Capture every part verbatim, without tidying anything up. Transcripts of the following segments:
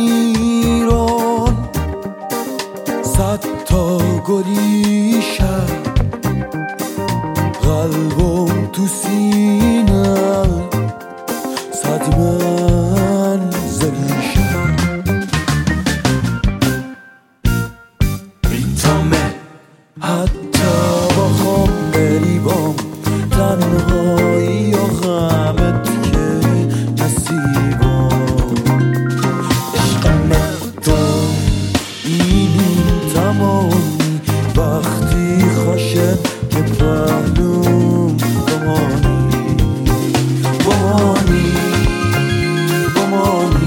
ایران صد تا گلی شد قلبم تو سینه صد منزلی شد میتامه حتی بخوام بری بام تنهایی و غمت که نصیبم عشقم تو اینی تمامی وقتی خوشه که پهلوم بمانی بمانی بمانی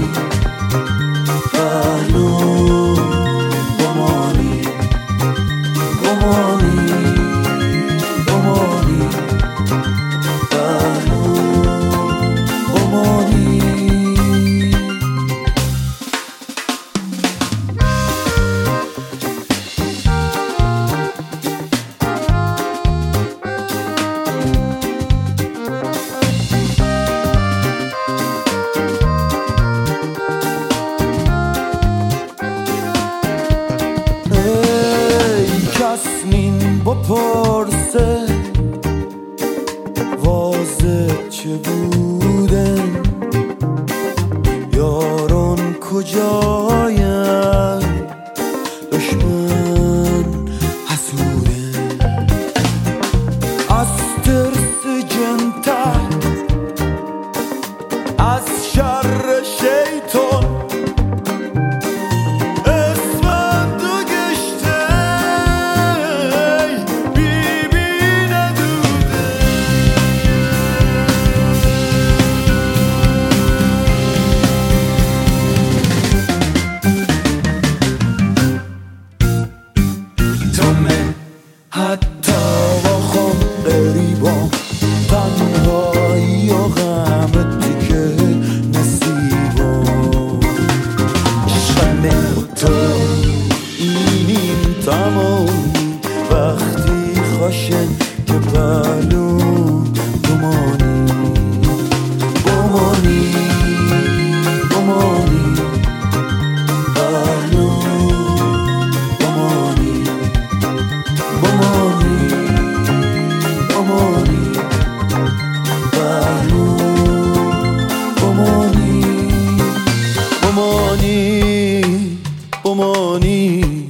پهلوم بمانی بمانی بمانی پهلوم بمانی کسنین با پرسه واضح چه بودن یاران کجاین دشمن حسودن از ترس جنتر از شر شیطان حتی بخوام قریبام تنهایی و غمت که نصیبم عشقم تو اینیم تمامی وقتی خوشن که پهلوم بمانی بمانی بمانی پهلوم بمانی بمانی بمانی پهلوم بمانی بمانی بمانی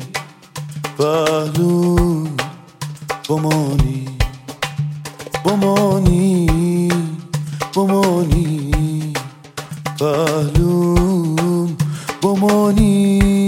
پهلوم بمانی بمانی بمانی پهلوم بمانی